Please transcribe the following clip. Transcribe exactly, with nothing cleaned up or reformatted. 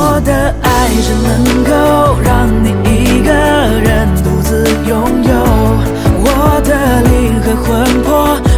我的爱只能够让你一个人独自拥有，我的灵和魂魄